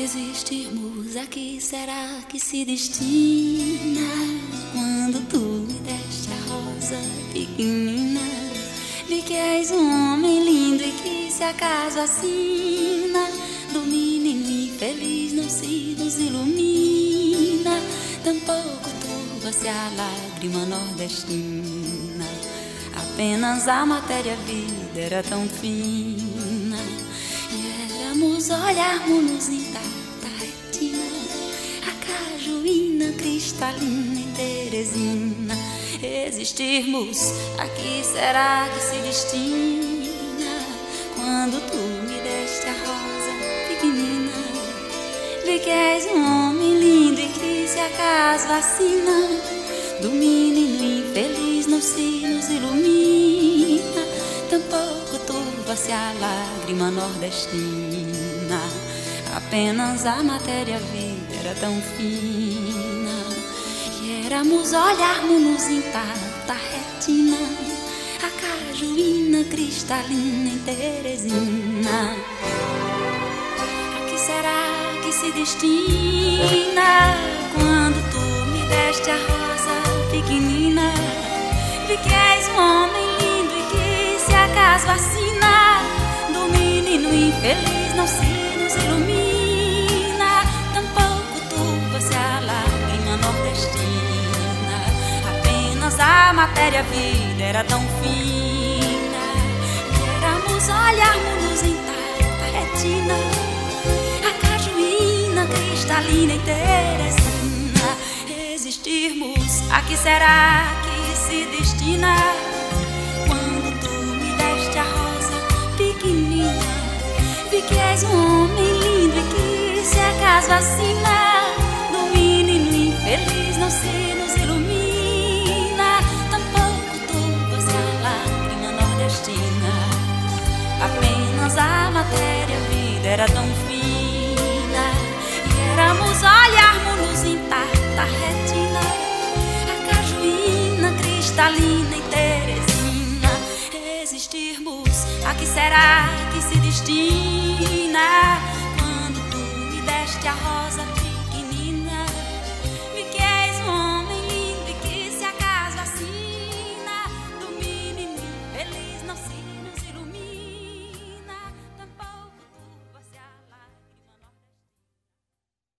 Existirmos, a que será que se destina? Quando tu me deste a rosa pequenina, vi que és um homem lindo e que se acaso assina do menino infeliz não se nos ilumina, tampouco turva-se a lágrima nordestina. Apenas a matéria-vida era tão fina, e éramos olharmos-nos intacta retina, a cajuína cristalina e Teresina. Existirmos, a que será que se destina? Quando tu me deste a rosa pequenina, vi que és um homem lindo e que se acaso vacina do menino infeliz não se nos ilumina, tampouco turva-se a lágrima nordestina. Apenas a matéria-vida era tão fina, e éramos olharmos-nos intacta retina, a cajuína cristalina em Teresina. A que será que se destina? Quando tu me deste a rosa pequenina, vi que és um homem lindo e que se acaso vacina do menino infeliz não se nos ilumina, tampouco turva-se a lágrima nordestina. Apenas a matéria-vida era tão fina, e éramos olharmos-nos intacta retina, a cajuína cristalina e Teresina. Existirmos, a que será que se destina? Quando tu me deste a rosa pequenina, vi que és um homem lindo e que se acaso vacina do menino infeliz não se nos ilumina, tampouco turva-se a lágrima nordestina. Apenas a matéria-vida era tão fina, e éramos olharmos-nos intacta retina, a cajuína cristalina e Teresina. Existirmos, a que será que se destina? Quando tu me deste a rosa